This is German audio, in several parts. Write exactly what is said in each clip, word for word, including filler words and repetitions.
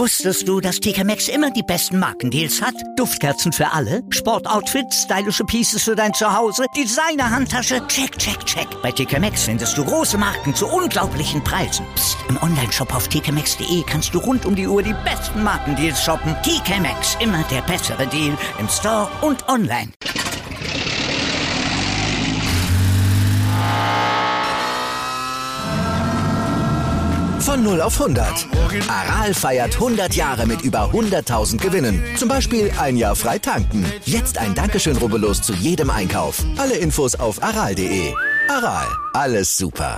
Wusstest du, dass T K Maxx immer die besten Markendeals hat? Duftkerzen für alle, Sportoutfits, stylische Pieces für dein Zuhause, Designer-Handtasche, check, check, check. Bei T K Maxx findest du große Marken zu unglaublichen Preisen. Psst. Im Onlineshop auf t k maxx punkt d e kannst du rund um die Uhr die besten Markendeals shoppen. T K Maxx, immer der bessere Deal im Store und online. Von null auf hundert. Aral feiert hundert Jahre mit über hunderttausend Gewinnen. Zum Beispiel ein Jahr frei tanken. Jetzt ein Dankeschön, rubbellos zu jedem Einkauf. Alle Infos auf aral punkt de. Aral, alles super.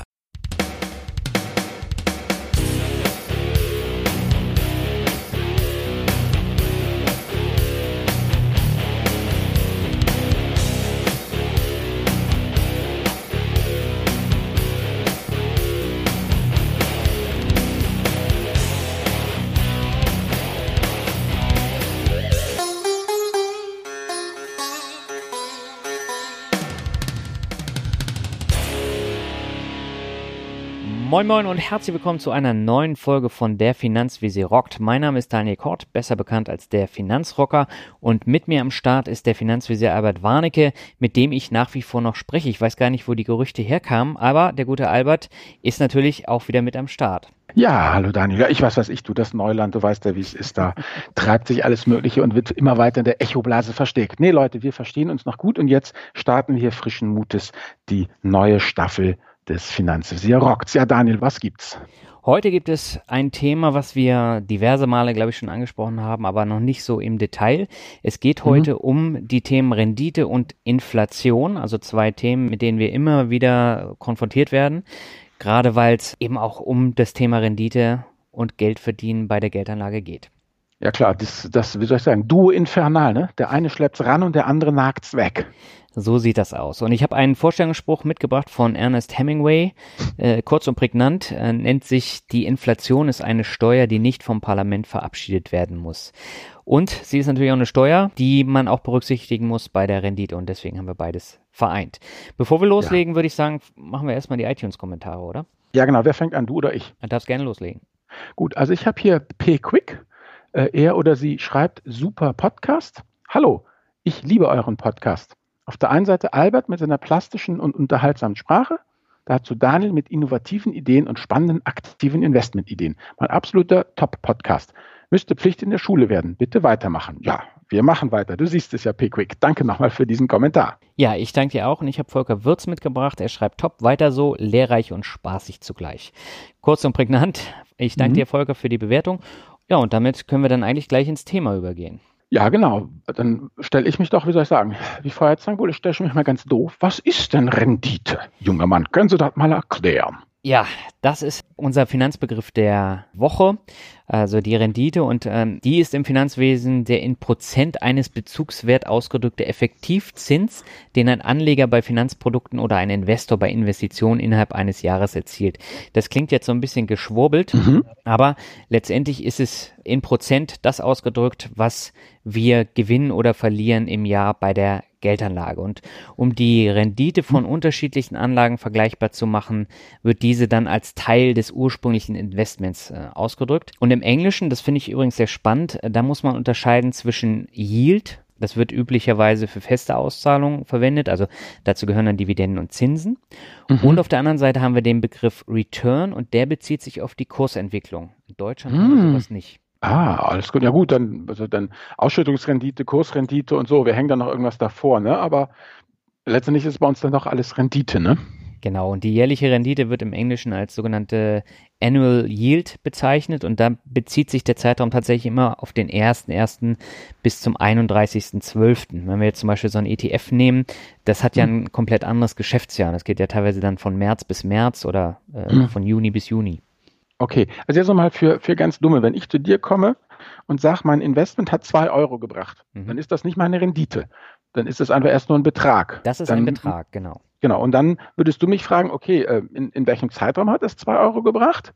Moin Moin und herzlich willkommen zu einer neuen Folge von Der Finanzvisier rockt. Mein Name ist Daniel Kort, besser bekannt als der Finanzrocker, und mit mir am Start ist der Finanzvisier Albert Warnecke, mit dem ich nach wie vor noch spreche. Ich weiß gar nicht, wo die Gerüchte herkamen, aber der gute Albert ist natürlich auch wieder mit am Start. Ja, hallo Daniel. Ja, ich weiß, was ich tue, das Neuland, du weißt ja, wie es ist, da treibt sich alles Mögliche und wird immer weiter in der Echoblase versteckt. Nee Leute, wir verstehen uns noch gut und jetzt starten wir hier frischen Mutes die neue Staffel des Finanzvisier rockt. Ja, Daniel, was gibt's? Heute gibt es ein Thema, was wir diverse Male, glaube ich, schon angesprochen haben, aber noch nicht so im Detail. Es geht heute mhm. um die Themen Rendite und Inflation, also zwei Themen, mit denen wir immer wieder konfrontiert werden, gerade weil es eben auch um das Thema Rendite und Geldverdienen bei der Geldanlage geht. Ja klar, das, das, wie soll ich sagen, Duo infernal, ne? Der eine schleppt's ran und der andere nagt's weg. So sieht das aus. Und ich habe einen Vorstellungsspruch mitgebracht von Ernest Hemingway, äh, kurz und prägnant, äh, nennt sich: Die Inflation ist eine Steuer, die nicht vom Parlament verabschiedet werden muss. Und sie ist natürlich auch eine Steuer, die man auch berücksichtigen muss bei der Rendite, und deswegen haben wir beides vereint. Bevor wir loslegen, ja. würde ich sagen, machen wir erstmal die iTunes-Kommentare, oder? Ja genau, wer fängt an, du oder ich? Du darfst gerne loslegen. Gut, also ich habe hier P. Quick, äh, er oder sie schreibt: Super Podcast. Hallo, ich liebe euren Podcast. Auf der einen Seite Albert mit seiner plastischen und unterhaltsamen Sprache, dazu Daniel mit innovativen Ideen und spannenden aktiven Investmentideen. Mein absoluter Top-Podcast. Müsste Pflicht in der Schule werden. Bitte weitermachen. Ja, wir machen weiter. Du siehst es ja, Pickwick. Danke nochmal für diesen Kommentar. Ja, ich danke dir auch, und ich habe Volker Würz mitgebracht. Er schreibt: Top, weiter so, lehrreich und spaßig zugleich. Kurz und prägnant. Ich danke mhm. dir, Volker, für die Bewertung. Ja, und damit können wir dann eigentlich gleich ins Thema übergehen. Ja, genau. Dann stelle ich mich doch, wie soll ich sagen, wie vorher sagen wohl, ich stelle mich mal ganz doof. Was ist denn Rendite, junger Mann? Können Sie das mal erklären? Ja, das ist unser Finanzbegriff der Woche, also die Rendite, und ähm, die ist im Finanzwesen der in Prozent eines Bezugswert ausgedrückte Effektivzins, den ein Anleger bei Finanzprodukten oder ein Investor bei Investitionen innerhalb eines Jahres erzielt. Das klingt jetzt so ein bisschen geschwurbelt, mhm. aber letztendlich ist es in Prozent das ausgedrückt, was wir gewinnen oder verlieren im Jahr bei der Geldanlage. Und um die Rendite von mhm. unterschiedlichen Anlagen vergleichbar zu machen, wird diese dann als Teil des ursprünglichen Investments äh, ausgedrückt. Und im Englischen, das finde ich übrigens sehr spannend, da muss man unterscheiden zwischen Yield, das wird üblicherweise für feste Auszahlungen verwendet, also dazu gehören dann Dividenden und Zinsen. Mhm. Und auf der anderen Seite haben wir den Begriff Return, und der bezieht sich auf die Kursentwicklung. In Deutschland mhm. haben wir sowas nicht. Ah, alles gut. Ja gut, dann, also dann Ausschüttungsrendite, Kursrendite und so. Wir hängen da noch irgendwas davor, ne? Aber letztendlich ist bei uns dann doch alles Rendite, ne? Genau, und die jährliche Rendite wird im Englischen als sogenannte Annual Yield bezeichnet, und da bezieht sich der Zeitraum tatsächlich immer auf den ersten ersten bis zum einunddreißigsten zwölften Wenn wir jetzt zum Beispiel so ein E T F nehmen, das hat ja ein komplett anderes Geschäftsjahr. Das geht ja teilweise dann von März bis März oder äh, mhm. von Juni bis Juni. Okay, also jetzt nochmal für, für ganz Dumme, wenn ich zu dir komme und sage, mein Investment hat zwei Euro gebracht, mhm. dann ist das nicht meine Rendite. Dann ist das einfach erst nur ein Betrag. Das ist dann, ein Betrag, genau. Genau, und dann würdest du mich fragen, okay, in, in welchem Zeitraum hat es zwei Euro gebracht?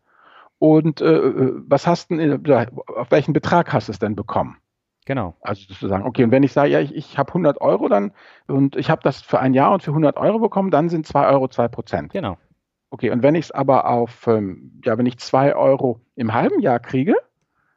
Und äh, was hast du, auf welchen Betrag hast du es denn bekommen? Genau. Also zu sagen, okay, und wenn ich sage, ja, ich, ich habe hundert Euro dann und ich habe das für ein Jahr und für hundert Euro bekommen, dann sind zwei Euro zwei Prozent. Genau. Okay, und wenn ich es aber auf, ähm, ja, wenn ich zwei Euro im halben Jahr kriege,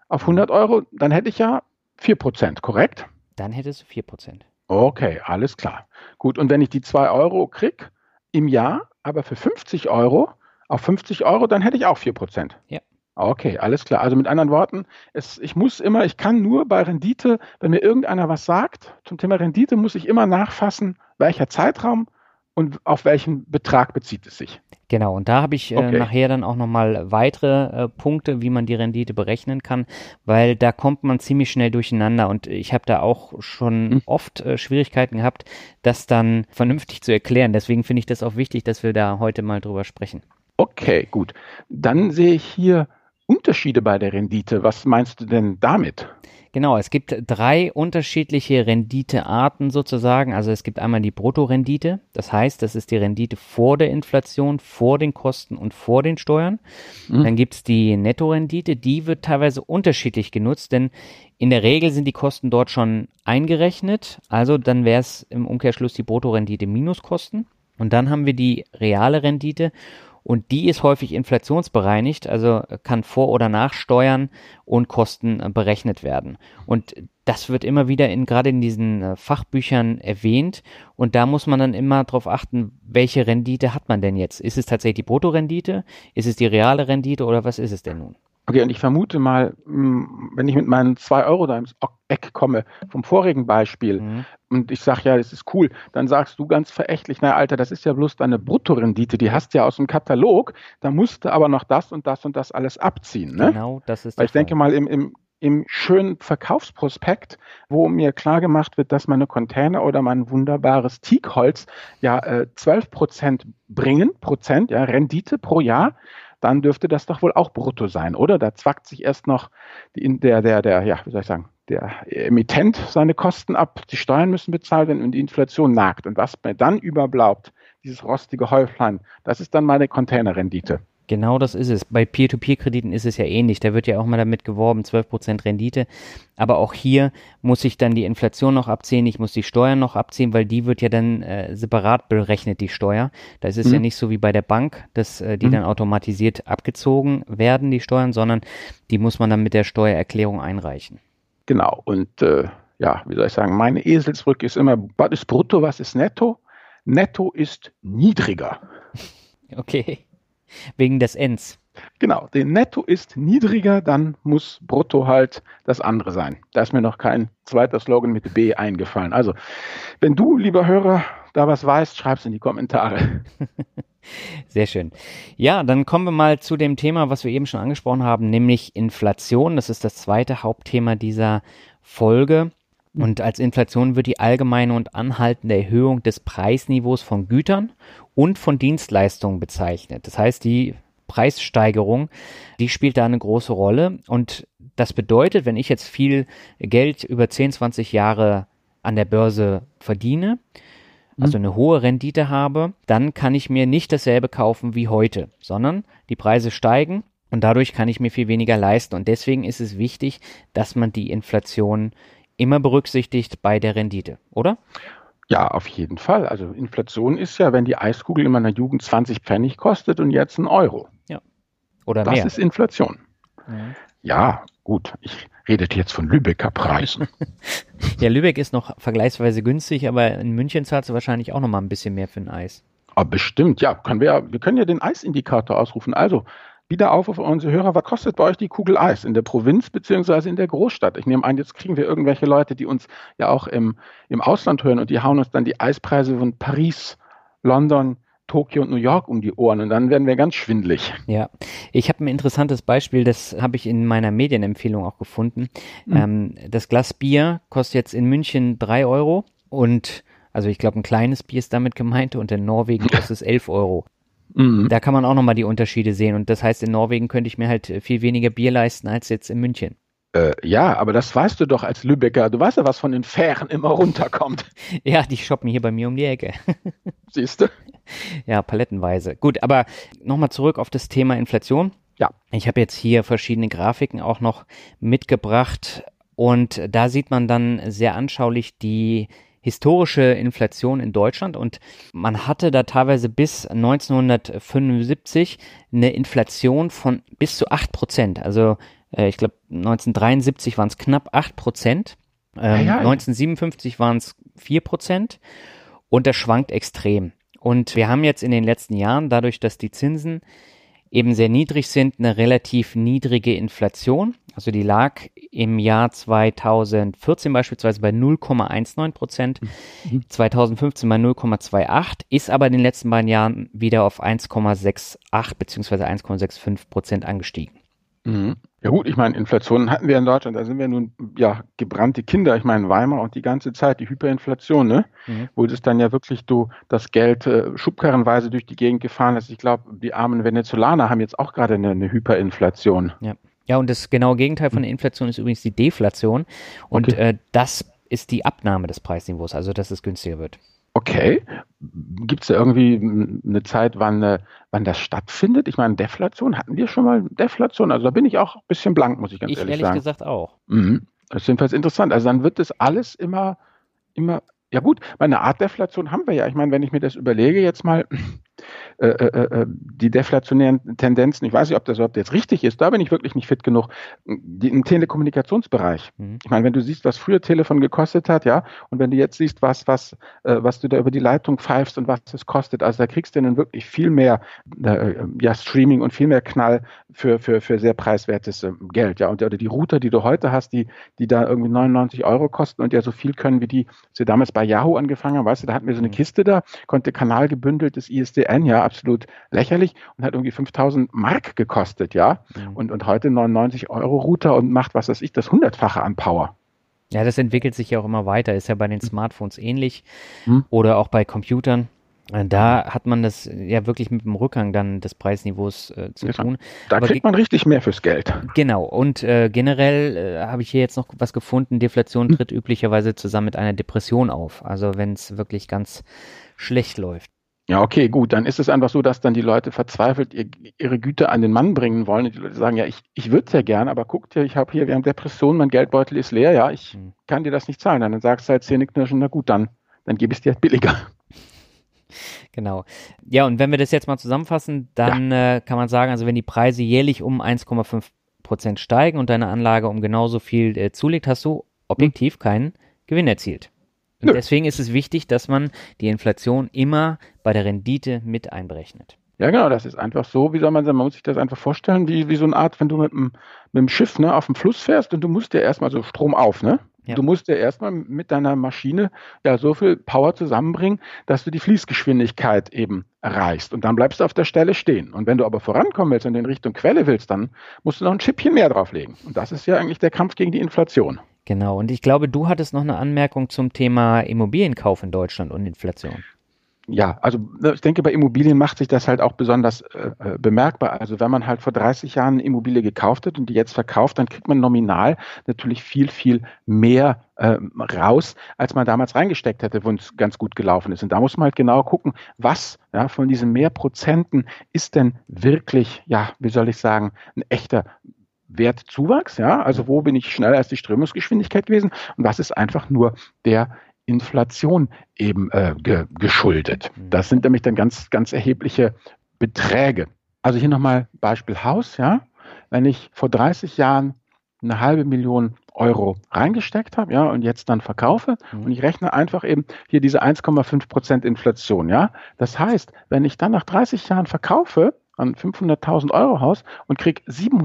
auf hundert Euro, dann hätte ich ja vier Prozent, korrekt? Dann hättest du vier Prozent. Okay, alles klar. Gut, und wenn ich die zwei Euro kriege im Jahr, aber für fünfzig Euro, auf fünfzig Euro, dann hätte ich auch vier Prozent. Ja. Okay, alles klar. Also mit anderen Worten, es, ich muss immer, ich kann nur bei Rendite, wenn mir irgendeiner was sagt, zum Thema Rendite muss ich immer nachfassen, welcher Zeitraum und auf welchen Betrag bezieht es sich. Genau, und da habe ich äh, Okay. nachher dann auch nochmal weitere äh, Punkte, wie man die Rendite berechnen kann, weil da kommt man ziemlich schnell durcheinander und ich habe da auch schon Hm. oft äh, Schwierigkeiten gehabt, das dann vernünftig zu erklären. Deswegen finde ich das auch wichtig, dass wir da heute mal drüber sprechen. Okay, gut. Dann sehe ich hier Unterschiede bei der Rendite. Was meinst du denn damit? Genau, es gibt drei unterschiedliche Renditearten sozusagen. Also es gibt einmal die Bruttorendite, das heißt, das ist die Rendite vor der Inflation, vor den Kosten und vor den Steuern. Mhm. Dann gibt es die Nettorendite, die wird teilweise unterschiedlich genutzt, denn in der Regel sind die Kosten dort schon eingerechnet. Also dann wäre es im Umkehrschluss die Bruttorendite minus Kosten. Und dann haben wir die reale Rendite. Und die ist häufig inflationsbereinigt, also kann vor oder nach Steuern und Kosten äh, berechnet werden. Und das wird immer wieder in, gerade in diesen äh, Fachbüchern erwähnt. Und da muss man dann immer darauf achten, welche Rendite hat man denn jetzt? Ist es tatsächlich die Bruttorendite? Ist es die reale Rendite oder was ist es denn nun? Okay, und ich vermute mal, mh, wenn ich mit meinen zwei Euro da ins Eck komme, vom vorigen Beispiel, Mhm. und ich sage, ja, das ist cool, dann sagst du ganz verächtlich, na Alter, das ist ja bloß deine Bruttorendite, die hast du ja aus dem Katalog, da musst du aber noch das und das und das alles abziehen. Ne? Genau, das ist Weil der ich denke Fall. mal, im, im, im schönen Verkaufsprospekt, wo mir klar gemacht wird, dass meine Container oder mein wunderbares Teakholz ja äh, zwölf Prozent bringen, Prozent, ja, Rendite pro Jahr, dann dürfte das doch wohl auch brutto sein, oder? Da zwackt sich erst noch die, der, der, der, ja, wie soll ich sagen, der Emittent seine Kosten ab, die Steuern müssen bezahlt werden und die Inflation nagt. Und was mir dann überbleibt, dieses rostige Häuflein, das ist dann meine Containerrendite. Genau das ist es. Bei Peer-to-Peer-Krediten ist es ja ähnlich. Da wird ja auch mal damit geworben, zwölf Prozent Rendite. Aber auch hier muss ich dann die Inflation noch abziehen, ich muss die Steuern noch abziehen, weil die wird ja dann äh, separat berechnet, die Steuer. Da ist es Mhm. ja nicht so wie bei der Bank, dass äh, die Mhm. dann automatisiert abgezogen werden, die Steuern, sondern die muss man dann mit der Steuererklärung einreichen. Genau. Und äh, ja, wie soll ich sagen, meine Eselsbrücke ist immer, was ist brutto, was ist netto? Netto ist niedriger. Okay, wegen des Ns. Genau, der Netto ist niedriger, dann muss brutto halt das andere sein. Da ist mir noch kein zweiter Slogan mit B eingefallen. Also, wenn du, lieber Hörer, da was weißt, schreib's in die Kommentare. Sehr schön. Ja, dann kommen wir mal zu dem Thema, was wir eben schon angesprochen haben, nämlich Inflation. Das ist das zweite Hauptthema dieser Folge. Und als Inflation wird die allgemeine und anhaltende Erhöhung des Preisniveaus von Gütern und von Dienstleistungen bezeichnet. Das heißt, die Preissteigerung, die spielt da eine große Rolle. Und das bedeutet, wenn ich jetzt viel Geld über zehn, zwanzig Jahre an der Börse verdiene, also eine hohe Rendite habe, dann kann ich mir nicht dasselbe kaufen wie heute, sondern die Preise steigen und dadurch kann ich mir viel weniger leisten. Und deswegen ist es wichtig, dass man die Inflation immer berücksichtigt bei der Rendite, oder? Ja, auf jeden Fall. Also Inflation ist ja, wenn die Eiskugel in meiner Jugend zwanzig Pfennig kostet und jetzt ein Euro. Oder Das mehr. ist Inflation. Ja. Ja, gut. Ich redete jetzt von Lübecker Preisen. Ja, Lübeck ist noch vergleichsweise günstig, aber in München zahlst du wahrscheinlich auch noch mal ein bisschen mehr für ein Eis. Aber bestimmt, ja. Können wir, ja. Wir können ja den Eisindikator ausrufen. Also, wieder auf auf unsere Hörer. Was kostet bei euch die Kugel Eis in der Provinz beziehungsweise in der Großstadt? Ich nehme an, jetzt kriegen wir irgendwelche Leute, die uns ja auch im, im Ausland hören und die hauen uns dann die Eispreise von Paris, London, Tokio und New York um die Ohren und dann werden wir ganz schwindelig. Ja, ich habe ein interessantes Beispiel, das habe ich in meiner Medienempfehlung auch gefunden. Mhm. Ähm, das Glas Bier kostet jetzt in München drei Euro und, also ich glaube, ein kleines Bier ist damit gemeint und in Norwegen kostet es elf Euro. Mhm. Da kann man auch nochmal die Unterschiede sehen und das heißt, in Norwegen könnte ich mir halt viel weniger Bier leisten als jetzt in München. Äh, ja, aber das weißt du doch als Lübecker. Du weißt ja, was von den Fähren immer runterkommt. Ja, die shoppen hier bei mir um die Ecke. Siehst du? Ja, palettenweise. Gut, aber nochmal zurück auf das Thema Inflation. Ja. Ich habe jetzt hier verschiedene Grafiken auch noch mitgebracht und da sieht man dann sehr anschaulich die historische Inflation in Deutschland und man hatte da teilweise bis neunzehnhundertfünfundsiebzig eine Inflation von bis zu acht Prozent. Also Äh, ich glaube, neunzehnhundertdreiundsiebzig waren es knapp acht Prozent. Ähm, ja, ja. neunzehnhundertsiebenundfünfzig waren es vier Prozent. Und das schwankt extrem. Und wir haben jetzt in den letzten Jahren, dadurch, dass die Zinsen eben sehr niedrig sind, eine relativ niedrige Inflation. Also die lag im Jahr zweitausendvierzehn beispielsweise bei null Komma neunzehn Prozent, mhm. zweitausendfünfzehn bei null Komma achtundzwanzig, ist aber in den letzten beiden Jahren wieder auf eins Komma achtundsechzig bzw. eins Komma fünfundsechzig Prozent angestiegen. Mhm. Ja gut, ich meine, Inflation hatten wir in Deutschland, da sind wir nun ja gebrannte Kinder. Ich meine, Weimar und die ganze Zeit, die Hyperinflation, ne? Mhm. Wo das dann ja wirklich du das Geld äh, schubkarrenweise durch die Gegend gefahren ist. Ich glaube, die armen Venezolaner haben jetzt auch gerade eine, eine Hyperinflation. Ja. Ja, und das genaue Gegenteil von der Inflation ist übrigens die Deflation. Und okay. äh, das ist die Abnahme des Preisniveaus, also dass es günstiger wird. Okay. Gibt es da irgendwie eine Zeit, wann, äh, wann das stattfindet? Ich meine, Deflation, hatten wir schon mal Deflation? Also da bin ich auch ein bisschen blank, muss ich ganz ich ehrlich, ehrlich sagen. Ich ehrlich gesagt auch. Mhm. Das ist jedenfalls interessant. Also dann wird das alles immer, immer, ja gut, eine Art Deflation haben wir ja. Ich meine, wenn ich mir das überlege jetzt mal, äh, äh, die deflationären Tendenzen, ich weiß nicht, ob das überhaupt jetzt richtig ist, da bin ich wirklich nicht fit genug, die, im Telekommunikationsbereich. Mhm. Ich meine, wenn du siehst, was früher Telefon gekostet hat, ja, und wenn du jetzt siehst, was, was, äh, was du da über die Leitung pfeifst und was es kostet, also da kriegst du dann wirklich viel mehr äh, ja, Streaming und viel mehr Knall für, für, für sehr preiswertes äh, Geld, ja, und oder die Router, die du heute hast, die, die da irgendwie neunundneunzig Euro kosten und ja so viel können wie die, als wir damals bei Yahoo angefangen haben, weißt du, da hatten wir so eine Kiste da, konnte kanalgebündeltes I S D N, ja, absolut lächerlich und hat irgendwie fünftausend Mark gekostet, ja, mhm. und, und heute neunundneunzig Euro Router und macht, was weiß ich, das Hundertfache an Power. Ja, das entwickelt sich ja auch immer weiter, ist ja bei den Smartphones ähnlich mhm. oder auch bei Computern. Da hat man das ja wirklich mit dem Rückgang dann des Preisniveaus äh, zu ja, tun. Da Aber kriegt man richtig mehr fürs Geld. Genau. Und äh, generell äh, habe ich hier jetzt noch was gefunden. Deflation tritt hm. üblicherweise zusammen mit einer Depression auf. Also wenn es wirklich ganz schlecht läuft. Ja, okay, gut. Dann ist es einfach so, dass dann die Leute verzweifelt ihr, ihre Güter an den Mann bringen wollen. Und die Leute sagen, ja, ich, ich würde es ja gern, aber guck dir, ich habe hier, wir haben Depressionen, mein Geldbeutel ist leer, ja, ich hm. kann dir das nicht zahlen. Dann sagst du halt Zähneknirschen, na gut, dann, dann gebe ich es dir halt billiger. Genau. Ja, und wenn wir das jetzt mal zusammenfassen, dann ja. äh, kann man sagen, also wenn die Preise jährlich um eins Komma fünf Prozent steigen und deine Anlage um genauso viel äh, zulegt, hast du objektiv keinen Gewinn erzielt. Und Nö. Deswegen ist es wichtig, dass man die Inflation immer bei der Rendite mit einberechnet. Ja, genau, das ist einfach so, wie soll man sagen, man muss sich das einfach vorstellen, wie, wie so eine Art, wenn du mit dem, mit dem Schiff ne, auf dem Fluss fährst und du musst ja erstmal so Strom auf, ne? Ja. Du musst ja erstmal mit deiner Maschine ja so viel Power zusammenbringen, dass du die Fließgeschwindigkeit eben erreichst. Und dann bleibst du auf der Stelle stehen. Und wenn du aber vorankommen willst und in Richtung Quelle willst, dann musst du noch ein Schippchen mehr drauflegen. Und das ist ja eigentlich der Kampf gegen die Inflation. Genau. Und ich glaube, du hattest noch eine Anmerkung zum Thema Immobilienkauf in Deutschland und Inflation. Ja, also ich denke, bei Immobilien macht sich das halt auch besonders äh, bemerkbar. Also wenn man halt vor dreißig Jahren eine Immobilie gekauft hat und die jetzt verkauft, dann kriegt man nominal natürlich viel, viel mehr äh, raus, als man damals reingesteckt hätte, wo es ganz gut gelaufen ist. Und da muss man halt genau gucken, was ja, von diesen mehr Prozenten ist denn wirklich, ja, wie soll ich sagen, ein echter Wertzuwachs, ja, also wo bin ich schneller als die Strömungsgeschwindigkeit gewesen und was ist einfach nur der Inflation eben äh, ge, geschuldet. Das sind nämlich dann ganz, ganz erhebliche Beträge. Also hier nochmal Beispiel Haus, ja. Wenn ich vor dreißig Jahren eine halbe Million Euro reingesteckt habe, ja, und jetzt dann verkaufe mhm. und ich rechne einfach eben hier diese eins Komma fünf Prozent Inflation, ja. Das heißt, wenn ich dann nach dreißig Jahren verkaufe, an fünfhunderttausend Euro Haus und kriege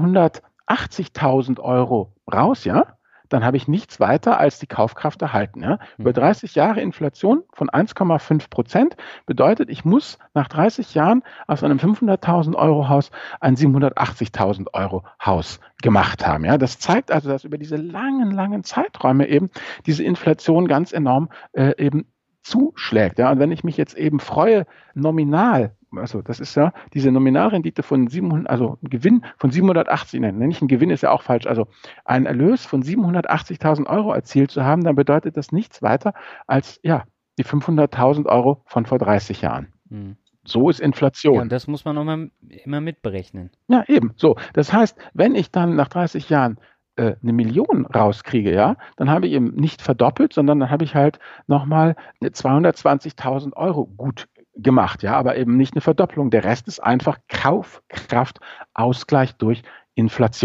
siebenhundertachtzigtausend Euro raus, ja, dann habe ich nichts weiter als die Kaufkraft erhalten. Ja. Über dreißig Jahre Inflation von eins Komma fünf Prozent bedeutet, ich muss nach dreißig Jahren aus einem fünfhunderttausend Euro Haus ein siebenhundertachtzigtausend Euro Haus gemacht haben. Ja. Das zeigt also, dass über diese langen, langen Zeiträume eben diese Inflation ganz enorm äh, eben zuschlägt. Ja. Und wenn ich mich jetzt eben freue, nominal, also das ist ja diese Nominalrendite von siebenhundert, also ein Gewinn von siebenhundertachtzig, nein, nicht ein Gewinn ist ja auch falsch, also ein Erlös von siebenhundertachtzigtausend Euro erzielt zu haben, dann bedeutet das nichts weiter als ja die fünfhunderttausend Euro von vor dreißig Jahren. Hm. So ist Inflation. Ja, und das muss man auch mal, immer mitberechnen. Ja, eben. So, das heißt, wenn ich dann nach dreißig Jahren äh, eine Million rauskriege, ja, dann habe ich eben nicht verdoppelt, sondern dann habe ich halt nochmal zweihundertzwanzigtausend Euro gut gemacht, ja, aber eben nicht eine Verdopplung. Der Rest ist einfach Kaufkraftausgleich durch Inflation.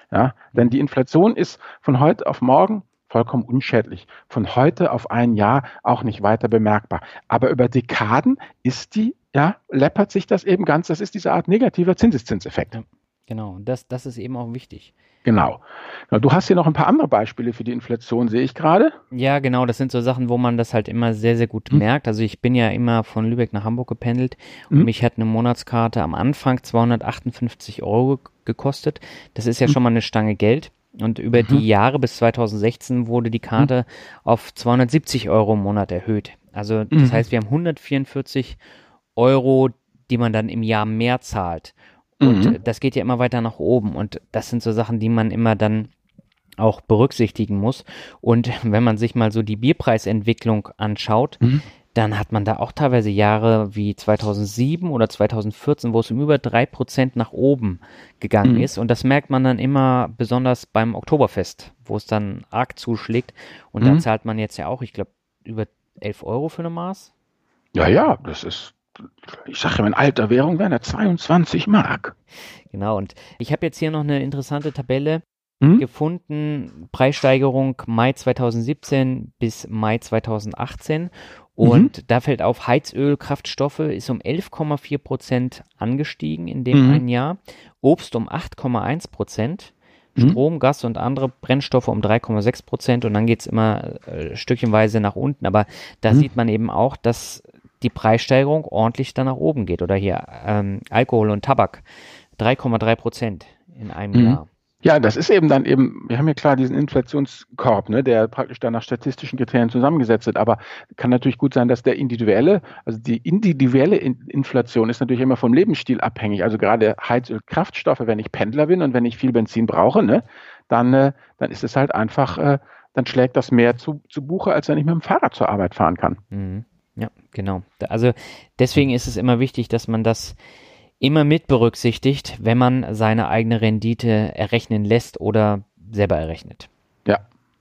Ja, denn die Inflation ist von heute auf morgen vollkommen unschädlich. Von heute auf ein Jahr auch nicht weiter bemerkbar. Aber über Dekaden ist die, ja, läppert sich das eben ganz, das ist diese Art negativer Zinseszinseffekt. Ja, genau, das, das ist eben auch wichtig. Genau. Du hast hier noch ein paar andere Beispiele für die Inflation, sehe ich gerade. Ja, genau, das sind so Sachen, wo man das halt immer sehr, sehr gut hm. merkt. Also ich bin ja immer von Lübeck nach Hamburg gependelt und hm. mich hat eine Monatskarte am Anfang zweihundertachtundfünfzig Euro gekostet. Das ist ja hm. schon mal eine Stange Geld. Und über mhm. die Jahre bis zweitausendsechzehn wurde die Karte mhm. auf zweihundertsiebzig Euro im Monat erhöht. Also das mhm. heißt, wir haben hundertvierundvierzig Euro, die man dann im Jahr mehr zahlt. Und mhm. das geht ja immer weiter nach oben. Und das sind so Sachen, die man immer dann auch berücksichtigen muss. Und wenn man sich mal so die Bierpreisentwicklung anschaut, mhm. dann hat man da auch teilweise Jahre wie zweitausendsieben oder zweitausendvierzehn, wo es um über drei Prozent nach oben gegangen mhm. ist. Und das merkt man dann immer besonders beim Oktoberfest, wo es dann arg zuschlägt. Und mhm. da zahlt man jetzt ja auch, ich glaube, über elf Euro für eine Maß. Ja, ja, das ist, ich sage ja, in alter Währung wären das zweiundzwanzig Mark. Genau, und ich habe jetzt hier noch eine interessante Tabelle mhm. gefunden, Preissteigerung Mai zweitausendsiebzehn bis Mai zweitausendachtzehn. Und mhm. da fällt auf, Heizöl, Kraftstoffe ist um elf Komma vier Prozent angestiegen in dem mhm. einen Jahr, Obst um acht Komma eins Prozent, mhm. Strom, Gas und andere Brennstoffe um drei Komma sechs Prozent und dann geht es immer äh, stückchenweise nach unten. Aber da mhm. sieht man eben auch, dass die Preissteigerung ordentlich dann nach oben geht. Oder hier ähm, Alkohol und Tabak, drei Komma drei Prozent in einem mhm. Jahr. Ja, das ist eben dann eben, wir haben ja klar diesen Inflationskorb, ne, der praktisch dann nach statistischen Kriterien zusammengesetzt wird, aber kann natürlich gut sein, dass der individuelle, also die individuelle Inflation ist natürlich immer vom Lebensstil abhängig, also gerade Heizöl, Kraftstoffe, wenn ich Pendler bin und wenn ich viel Benzin brauche, ne, dann, äh, dann ist es halt einfach, äh, dann schlägt das mehr zu, zu Buche, als wenn ich mit dem Fahrrad zur Arbeit fahren kann. Mhm. Ja, genau. Also deswegen ist es immer wichtig, dass man das immer mit berücksichtigt, wenn man seine eigene Rendite errechnen lässt oder selber errechnet. Ja.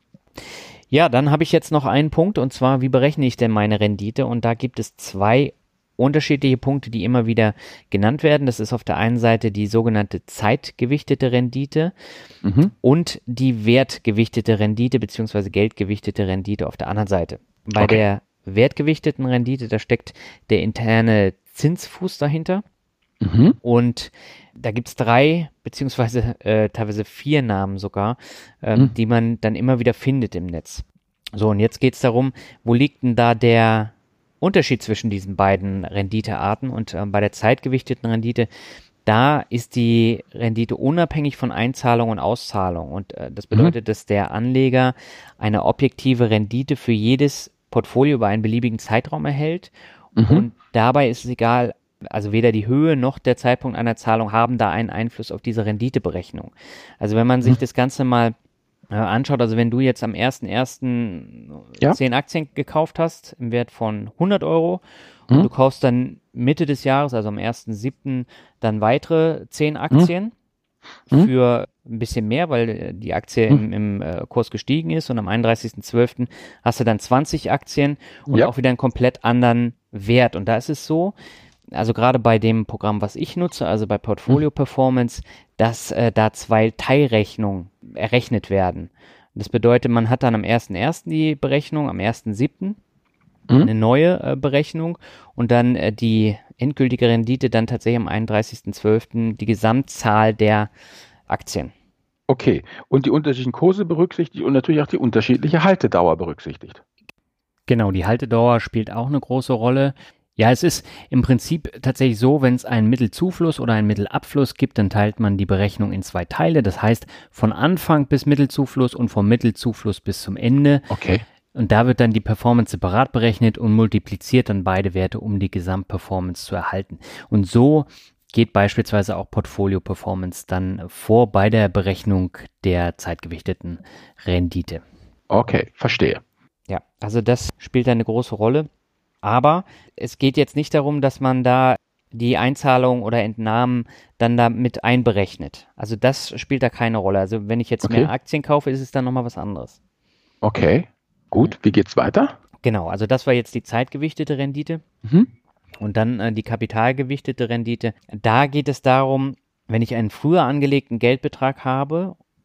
Ja, dann habe ich jetzt noch einen Punkt und zwar, wie berechne ich denn meine Rendite? Und da gibt es zwei unterschiedliche Punkte, die immer wieder genannt werden. Das ist auf der einen Seite die sogenannte zeitgewichtete Rendite mhm. und die wertgewichtete Rendite bzw. geldgewichtete Rendite auf der anderen Seite. Bei okay. der wertgewichteten Rendite, da steckt der interne Zinsfuß dahinter. Mhm. Und da gibt es drei, beziehungsweise äh, teilweise vier Namen sogar, ähm, mhm. die man dann immer wieder findet im Netz. So, und jetzt geht es darum, wo liegt denn da der Unterschied zwischen diesen beiden Renditearten? Und äh, bei der zeitgewichteten Rendite, da ist die Rendite unabhängig von Einzahlung und Auszahlung. Und äh, das bedeutet, mhm. dass der Anleger eine objektive Rendite für jedes Portfolio über einen beliebigen Zeitraum erhält. Mhm. Und dabei ist es egal, also weder die Höhe noch der Zeitpunkt einer Zahlung haben da einen Einfluss auf diese Renditeberechnung. Also wenn man sich mhm. das Ganze mal äh, anschaut, also wenn du jetzt am ersten ersten ja. zehn Aktien gekauft hast im Wert von hundert Euro mhm. und du kaufst dann Mitte des Jahres, also am ersten siebten dann weitere zehn Aktien mhm. für ein bisschen mehr, weil die Aktie mhm. im, im äh, Kurs gestiegen ist und am einunddreißigsten zwölften hast du dann zwanzig Aktien und ja. auch wieder einen komplett anderen Wert. Und da ist es so, also gerade bei dem Programm, was ich nutze, also bei Portfolio Performance, dass äh, da zwei Teilrechnungen errechnet werden. Das bedeutet, man hat dann am ersten ersten die Berechnung, am ersten siebten mhm. eine neue äh, Berechnung und dann äh, die endgültige Rendite dann tatsächlich am einunddreißigsten zwölften die Gesamtzahl der Aktien. Okay, und die unterschiedlichen Kurse berücksichtigt und natürlich auch die unterschiedliche Haltedauer berücksichtigt. Genau, die Haltedauer spielt auch eine große Rolle. Ja, es ist im Prinzip tatsächlich so, wenn es einen Mittelzufluss oder einen Mittelabfluss gibt, dann teilt man die Berechnung in zwei Teile. Das heißt, von Anfang bis Mittelzufluss und vom Mittelzufluss bis zum Ende. Okay. Und da wird dann die Performance separat berechnet und multipliziert dann beide Werte, um die Gesamtperformance zu erhalten. Und so geht beispielsweise auch Portfolio Performance dann vor bei der Berechnung der zeitgewichteten Rendite. Okay, verstehe. Ja, also das spielt eine große Rolle. Aber es geht jetzt nicht darum, dass man da die Einzahlung oder Entnahmen dann da mit einberechnet. Also das spielt da keine Rolle. Also wenn ich jetzt okay. mehr Aktien kaufe, ist es dann nochmal was anderes. Okay, gut. Wie geht's weiter? Genau, also das war jetzt die zeitgewichtete Rendite. Mhm. Und dann äh, die kapitalgewichtete Rendite. Da geht es darum, wenn ich einen früher angelegten Geldbetrag habe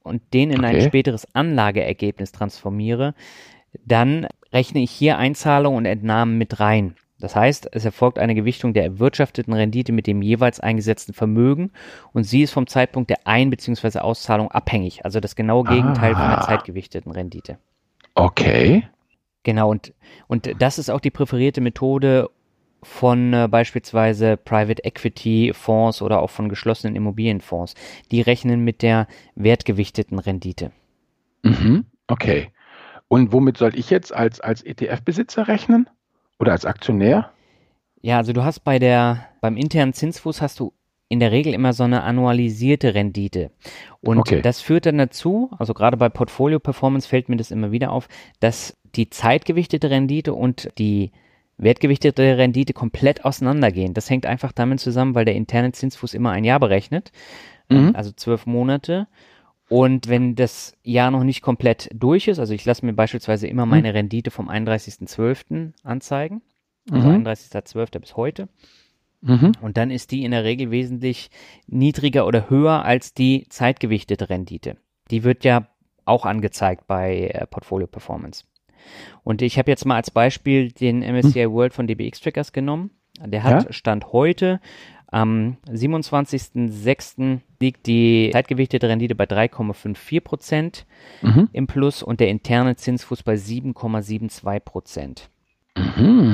und den in Okay. ein späteres Anlageergebnis transformiere, dann rechne ich hier Einzahlungen und Entnahmen mit rein. Das heißt, es erfolgt eine Gewichtung der erwirtschafteten Rendite mit dem jeweils eingesetzten Vermögen und sie ist vom Zeitpunkt der Ein- bzw. Auszahlung abhängig. Also das genaue Gegenteil von der Ah. zeitgewichteten Rendite. Okay. Genau, und, und das ist auch die präferierte Methode von äh, beispielsweise Private Equity Fonds oder auch von geschlossenen Immobilienfonds. Die rechnen mit der wertgewichteten Rendite. Mhm. Okay. Und womit soll ich jetzt als, als E T F-Besitzer rechnen? Oder als Aktionär? Ja, also du hast bei der, beim internen Zinsfuß hast du in der Regel immer so eine annualisierte Rendite. Und Okay. das führt dann dazu, also gerade bei Portfolio Performance fällt mir das immer wieder auf, dass die zeitgewichtete Rendite und die wertgewichtete Rendite komplett auseinandergehen. Das hängt einfach damit zusammen, weil der interne Zinsfuß immer ein Jahr berechnet, Mhm. also zwölf Monate. Und wenn das Jahr noch nicht komplett durch ist, also ich lasse mir beispielsweise immer meine Rendite vom einunddreißigsten zwölften anzeigen, also Mhm. einunddreißigsten zwölften bis heute. Mhm. Und dann ist die in der Regel wesentlich niedriger oder höher als die zeitgewichtete Rendite. Die wird ja auch angezeigt bei äh, Portfolio Performance. Und ich habe jetzt mal als Beispiel den M S C I World von D B X Trackers genommen. Der hat Ja. Stand heute, am siebenundzwanzigsten sechsten liegt die zeitgewichtete Rendite bei drei Komma vierundfünfzig Prozent Mhm. im Plus und der interne Zinsfuß bei sieben Komma zweiundsiebzig Prozent. Mhm.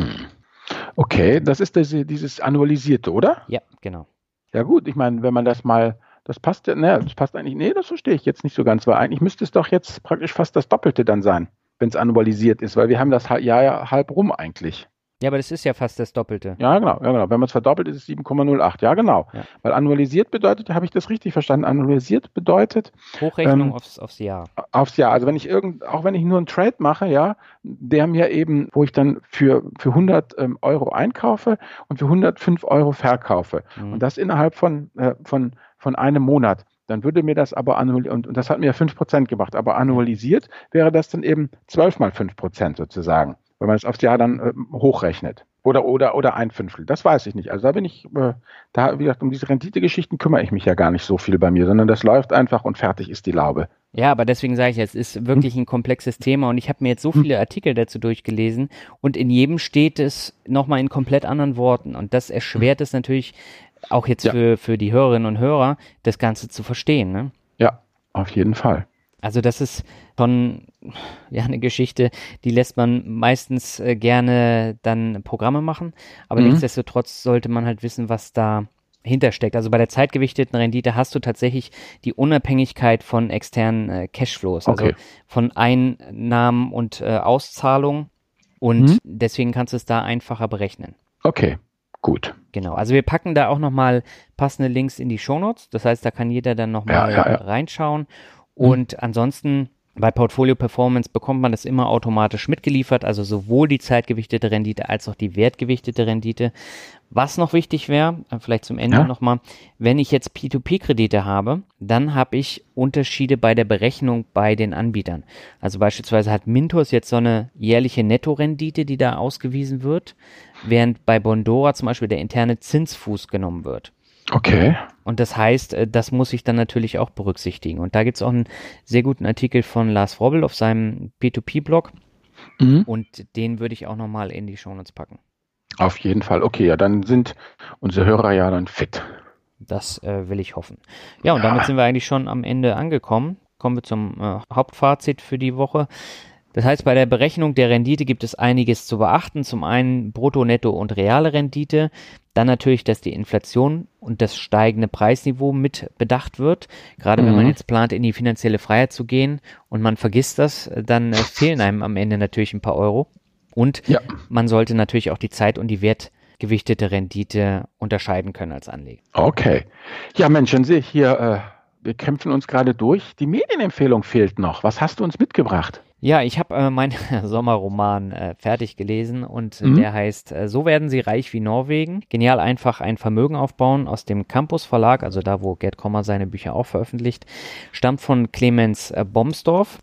Okay, das ist diese, dieses Annualisierte, oder? Ja, genau. Ja gut, ich meine, wenn man das mal, das passt ja, ne, das passt eigentlich, nee, das verstehe ich jetzt nicht so ganz, weil eigentlich müsste es doch jetzt praktisch fast das Doppelte dann sein, wenn es annualisiert ist, weil wir haben das ha- Jahr ja halb rum eigentlich. Ja, aber das ist ja fast das Doppelte. Ja, genau, ja, genau. Wenn man es verdoppelt, ist es sieben Komma null acht. Ja, genau. Ja. Weil annualisiert bedeutet, habe ich das richtig verstanden? Annualisiert bedeutet Hochrechnung Ähm, aufs, aufs Jahr. aufs Jahr. Also wenn ich irgend, auch wenn ich nur einen Trade mache, ja, der mir eben, wo ich dann für, für hundert ähm, Euro einkaufe und für hundertfünf Euro verkaufe. Mhm. Und das innerhalb von, äh, von, von einem Monat. Dann würde mir das aber annualisiert, und, und das hat mir ja fünf Prozent gemacht, aber annualisiert wäre das dann eben zwölf mal fünf Prozent sozusagen, wenn man es aufs Jahr dann ähm, hochrechnet. Oder, oder, oder ein Fünftel. Das weiß ich nicht. Also da bin ich, äh, da, wie gesagt, um diese Renditegeschichten kümmere ich mich ja gar nicht so viel bei mir, sondern das läuft einfach und fertig ist die Laube. Ja, aber deswegen sage ich, es ist wirklich ein komplexes Thema und ich habe mir jetzt so viele Artikel dazu durchgelesen und in jedem steht es nochmal in komplett anderen Worten und das erschwert es natürlich auch jetzt Ja. für, für die Hörerinnen und Hörer, das Ganze zu verstehen. Ne? Ja, auf jeden Fall. Also das ist schon ja eine Geschichte, die lässt man meistens äh, gerne dann Programme machen, aber Mhm. nichtsdestotrotz sollte man halt wissen, was da hintersteckt. Also bei der zeitgewichteten Rendite hast du tatsächlich die Unabhängigkeit von externen äh, Cashflows, also Okay. von Einnahmen und äh, Auszahlungen und Mhm. deswegen kannst du es da einfacher berechnen. Okay, gut. Genau, also wir packen da auch nochmal passende Links in die Shownotes, das heißt, da kann jeder dann nochmal Ja, ja, ja. reinschauen und ansonsten bei Portfolio Performance bekommt man das immer automatisch mitgeliefert, also sowohl die zeitgewichtete Rendite als auch die wertgewichtete Rendite. Was noch wichtig wäre, äh, vielleicht zum Ende Ja. nochmal, wenn ich jetzt P zwei P-Kredite habe, dann habe ich Unterschiede bei der Berechnung bei den Anbietern. Also beispielsweise hat Mintos jetzt so eine jährliche Nettorendite, die da ausgewiesen wird, während bei Bondora zum Beispiel der interne Zinsfuß genommen wird. Okay. Und das heißt, äh, das muss ich dann natürlich auch berücksichtigen. Und da gibt es auch einen sehr guten Artikel von Lars Robbel auf seinem P zwei P-Blog Mhm. und den würde ich auch nochmal in die Shownotes packen. Auf jeden Fall. Okay, ja, dann sind unsere Hörer ja dann fit. Das äh, will ich hoffen. Ja, und damit sind wir eigentlich schon am Ende angekommen. Kommen wir zum äh, Hauptfazit für die Woche. Das heißt, bei der Berechnung der Rendite gibt es einiges zu beachten. Zum einen Brutto, Netto und reale Rendite. Dann natürlich, dass die Inflation und das steigende Preisniveau mit bedacht wird. Gerade wenn man Mhm. jetzt plant, in die finanzielle Freiheit zu gehen und man vergisst das, dann äh, fehlen einem am Ende natürlich ein paar Euro. Und Ja. man sollte natürlich auch die Zeit- und die wertgewichtete Rendite unterscheiden können als Anleger. Okay. Ja, Mensch, dann sehe ich hier, äh, wir kämpfen uns gerade durch. Die Medienempfehlung fehlt noch. Was hast du uns mitgebracht? Ja, ich habe äh, meinen Sommerroman äh, fertig gelesen und äh, Mhm. der heißt äh, So werden sie reich wie Norwegen. Genial einfach ein Vermögen aufbauen aus dem Campus Verlag, also da, wo Gerd Kommer seine Bücher auch veröffentlicht. Stammt von Clemens äh, Bomsdorf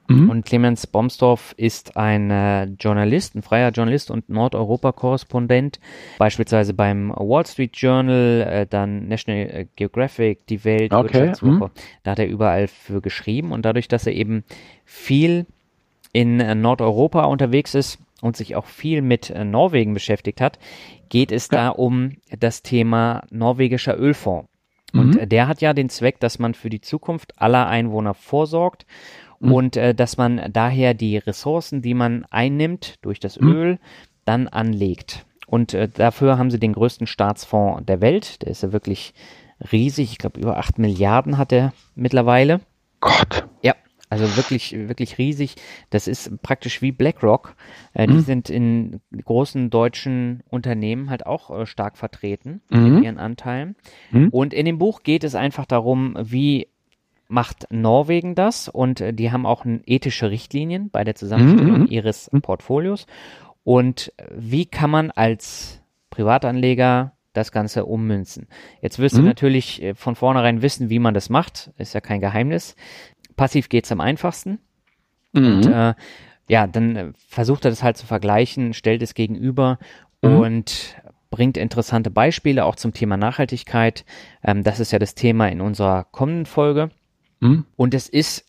Mhm. Und Clemens Bomsdorf ist ein äh, Journalist, ein freier Journalist und Nordeuropa-Korrespondent, beispielsweise beim Wall Street Journal, äh, dann National Geographic, die Welt, okay. Wirtschaftswoche. Mhm. Da hat er überall für geschrieben und dadurch, dass er eben viel in äh, Nordeuropa unterwegs ist und sich auch viel mit äh, Norwegen beschäftigt hat, geht es ja. da um das Thema norwegischer Ölfonds. Mhm. Und äh, der hat ja den Zweck, dass man für die Zukunft aller Einwohner vorsorgt. Und äh, dass man daher die Ressourcen, die man einnimmt durch das mhm. Öl, dann anlegt. Und äh, dafür haben sie den größten Staatsfonds der Welt. Der ist ja wirklich riesig. Ich glaube, über acht Milliarden hat er mittlerweile. Gott. Ja, also wirklich, wirklich riesig. Das ist praktisch wie BlackRock. Äh, die mhm. sind in großen deutschen Unternehmen halt auch äh, stark vertreten mhm. mit ihren Anteilen. Mhm. Und in dem Buch geht es einfach darum, wie macht Norwegen das, und äh, die haben auch ethische Richtlinien bei der Zusammenstellung mhm. ihres Portfolios, und wie kann man als Privatanleger das Ganze ummünzen. Jetzt wirst mhm. du natürlich äh, von vornherein wissen, wie man das macht, ist ja kein Geheimnis. Passiv geht's am einfachsten mhm. und äh, ja, dann äh, versucht er das halt zu vergleichen, stellt es gegenüber mhm. und bringt interessante Beispiele auch zum Thema Nachhaltigkeit. Ähm, das ist ja das Thema in unserer kommenden Folge. Und es ist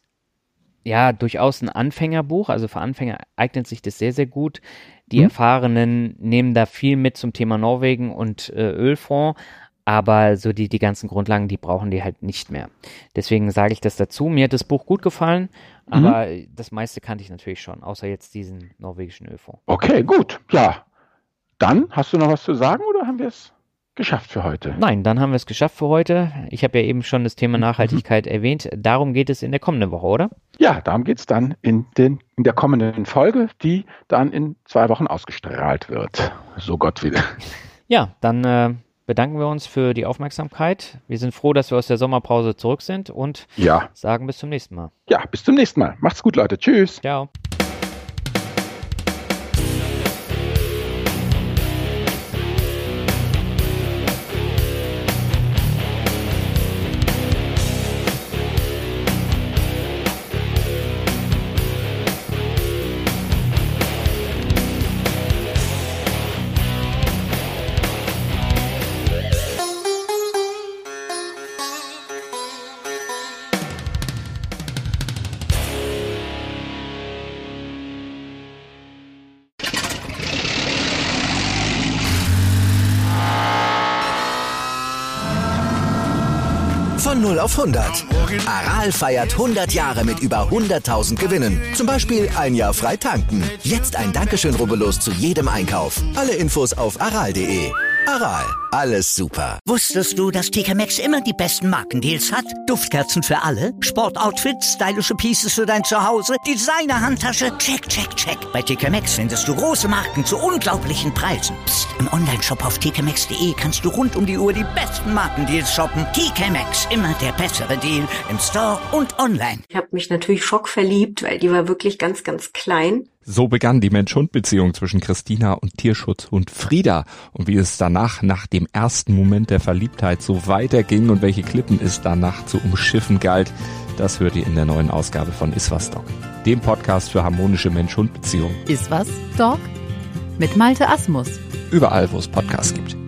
ja durchaus ein Anfängerbuch, also für Anfänger eignet sich das sehr, sehr gut. Die mhm. Erfahrenen nehmen da viel mit zum Thema Norwegen und äh, Ölfonds, aber so die, die ganzen Grundlagen, die brauchen die halt nicht mehr. Deswegen sage ich das dazu. Mir hat das Buch gut gefallen, aber mhm. das meiste kannte ich natürlich schon, außer jetzt diesen norwegischen Ölfonds. Okay, gut. Ja, dann hast du noch was zu sagen oder haben wir es geschafft für heute? Nein, dann haben wir es geschafft für heute. Ich habe ja eben schon das Thema Nachhaltigkeit mhm. erwähnt. Darum geht es in der kommenden Woche, oder? Ja, darum geht es dann in, den, in der kommenden Folge, die dann in zwei Wochen ausgestrahlt wird. So Gott will. Ja, dann äh, bedanken wir uns für die Aufmerksamkeit. Wir sind froh, dass wir aus der Sommerpause zurück sind und ja. sagen bis zum nächsten Mal. Ja, bis zum nächsten Mal. Macht's gut, Leute. Tschüss. Ciao. Von null auf hundert. Aral feiert hundert Jahre mit über hunderttausend Gewinnen. Zum Beispiel ein Jahr frei tanken. Jetzt ein Dankeschön, rubbellos zu jedem Einkauf. Alle Infos auf aral punkt de. Aral, alles super. Wusstest du, dass T K Maxx immer die besten Markendeals hat? Duftkerzen für alle, Sportoutfits, stylische Pieces für dein Zuhause, Designer-Handtasche, check, check, check. Bei T K Maxx findest du große Marken zu unglaublichen Preisen. Psst. Im Onlineshop auf t k maxx punkt de kannst du rund um die Uhr die besten Markendeals shoppen. T K Maxx, immer der bessere Deal im Store und online. Ich habe mich natürlich schockverliebt, weil die war wirklich ganz, ganz klein. So begann die Mensch-Hund-Beziehung zwischen Christina und Tierschutzhund Frieda. Und wie es danach, nach dem ersten Moment der Verliebtheit, so weiterging und welche Klippen es danach zu umschiffen galt, das hört ihr in der neuen Ausgabe von Iswas Dog, dem Podcast für harmonische Mensch-Hund-Beziehungen. Iswas Dog mit Malte Asmus. Überall, wo es Podcasts gibt.